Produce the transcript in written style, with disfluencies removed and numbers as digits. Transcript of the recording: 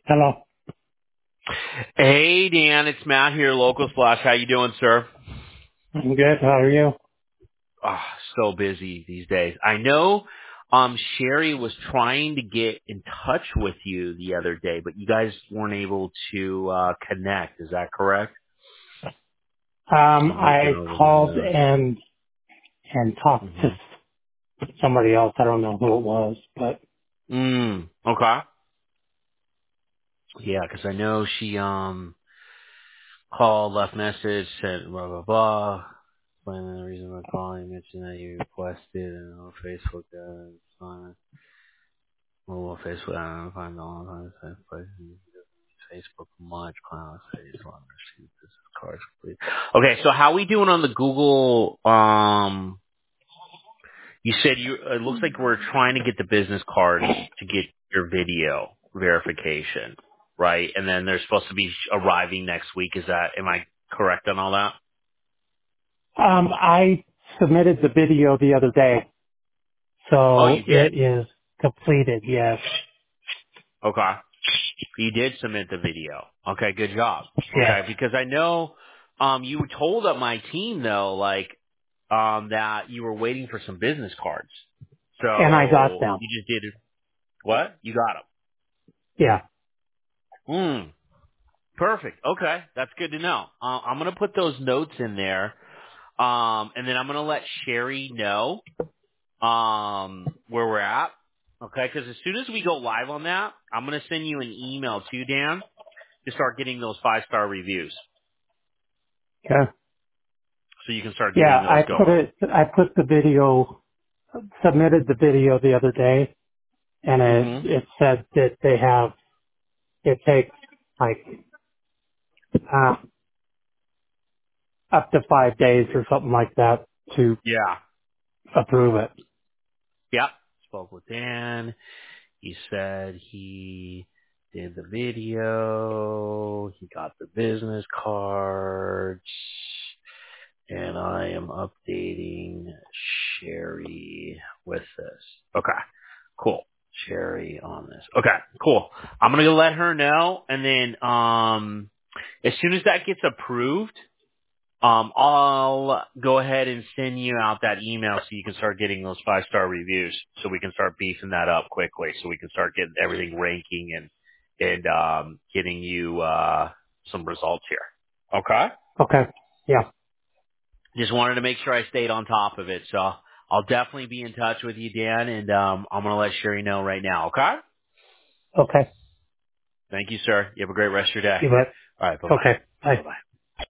Hello. Hey Dan, it's Matt here, Local Splash. How you doing, sir? I'm good. How are you? Ah, so busy these days. I know Sherry was trying to get in touch with you the other day, but you guys weren't able to connect. Is that correct? I'm looking I over the called notes. and talked to Mhm. somebody else. I don't know who it was, but Okay. Yeah, 'cause I know she called, left message, said blah blah blah. Explaining the reason I'm calling, mentioned that you requested and on Facebook. Well, Facebook, I don't find all the places. Facebook much cloud says long receipt. This is cards complete. Okay, so how we doing on the Google? You said you. It looks like we're trying to get the business cards to get your video verification, right? And then they're supposed to be arriving next week. Is that? Am I correct on all that? I submitted the video the other day, Oh, so you did. it is completed. Yes. Okay. You did submit the video. Okay, good job. Yes. Okay, because I know you told up my team though, like that you were waiting for some business cards. And I got So them. you just did what? You got Yeah. them. Perfect. Okay, that's good to know. I'm gonna put those notes in there, and then I'm gonna let Sherry know where we're at. Okay, because as soon as we go live on that, I'm gonna send you an email too, Dan, to start getting those 5-star reviews. Okay. So you can start Yeah. getting those going. I put the video, submitted the video the other day, and hmm it said that it takes like, uh, up to 5 days or something like that to Yeah. approve it. Yep. Spoke with Dan. He said he did the video. He got the business cards. And I am updating Sherry with this. Okay. Cool. Sherry on this. Okay. Cool. I'm going to let her know. And then, as soon as that gets approved, I'll go ahead and send you out that email so you can start getting those 5-star reviews, so we can start beefing that up quickly, so we can start getting everything ranking and getting you some results here. Okay. Okay. Yeah. Just wanted to make sure I stayed on top of it, so I'll definitely be in touch with you, Dan, and I'm gonna let Sherry know right now. Okay. Okay. Thank you, sir. You have a great rest of your day. You bet. All right. Bye bye. Okay. Bye. Bye bye.